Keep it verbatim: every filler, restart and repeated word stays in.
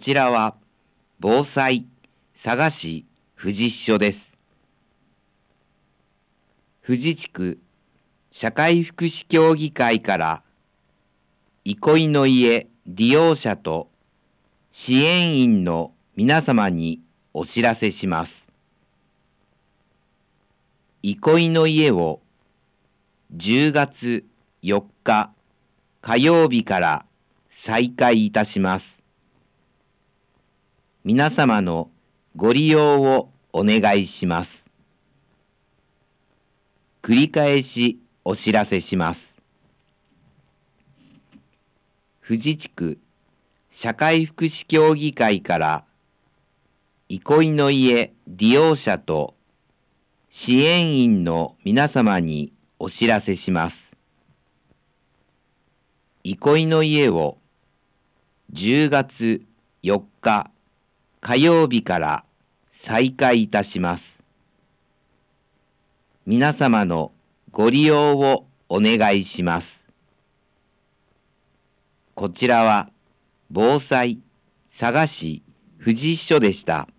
ちらは防災佐賀市富士支所です。富士地区社会福祉協議会から憩いの家利用者と支援員の皆様にお知らせします。憩いの家をじゅうがつよっか火曜日から再開いたします。皆様のご利用をお願いします。繰り返しお知らせします。富士地区社会福祉協議会から憩いの家利用者と支援員の皆様にお知らせします。憩いの家をじゅうがつよっか火曜日から再開いたします。皆様のご利用をお願いします。こちらは防災佐賀市富士支所でした。